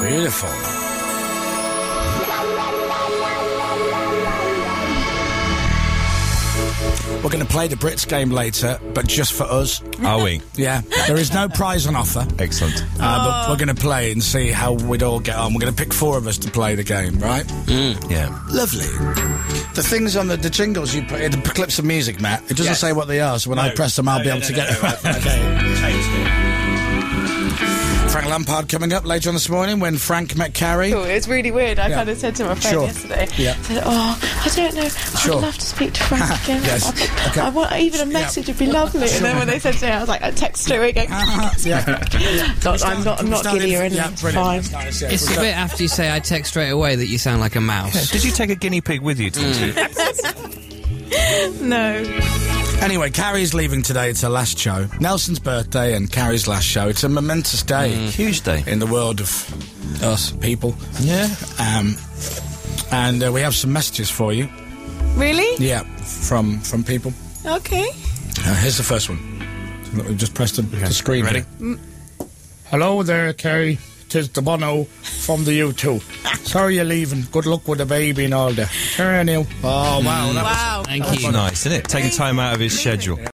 Beautiful. We're going to play the Brits game later, but just for us. Are we? Yeah. There is no prize on offer. Excellent. But we're going to play and see how we'd all get on. We're going to pick 4 of us to play the game, right? Yeah. Lovely. The things on the jingles you put in, the clips of music, Matt, it doesn't say what they are, so when I press them, I'll be able to get them. Okay. Frank Lampard coming up later on this morning when Frank met Carrie. Cool. It's really weird. I kind of said to my friend yesterday, I said, I don't know, I'd love to speak to Frank again. Yes. Okay. I want even a message would be lovely. And then when they said to me, I was like, I text her again. I'm not giddy or anything. It's fine. It's a bit after you say I text straight away that you sound like a mouse. Did you take a guinea pig with you, Tinty? No. Anyway, Carrie's leaving today. It's her last show. Nelson's birthday and Carrie's last show. It's a momentous day. Huge day. In the world of us, people. Yeah. And we have some messages for you. Really? Yeah, from people. Okay. Here's the first one. We've just pressed the screen. Ready? Hello there, Carrie. 'Tis the Bono from the U2. Sorry you're leaving. Good luck with the baby and all that. Turn you. Oh, wow. Thank you. Nice, isn't it? Taking time out of his schedule.